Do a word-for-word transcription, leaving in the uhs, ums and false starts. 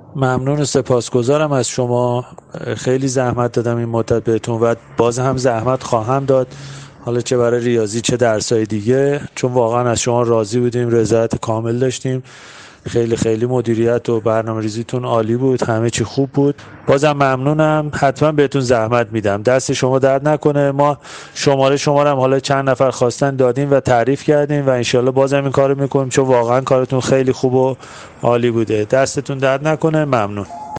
ممنون و سپاسگزارم از شما. خیلی زحمت دادم این مدت بهتون و باز هم زحمت خواهم داد، حالا چه برای ریاضی چه درسای دیگه، چون واقعا از شما راضی بودیم، رضایت کامل داشتیم. خیلی خیلی مدیریت و برنامه ریزیتون عالی بود، همه چی خوب بود. بازم ممنونم، حتما بهتون زحمت میدم، دست شما درد نکنه. ما شماره شما رو هم حالا چند نفر خواستن دادیم و تعریف کردیم و انشالله بازم این کارو میکنیم، چون واقعا کارتون خیلی خوب و عالی بوده. دستتون درد نکنه. ممنون.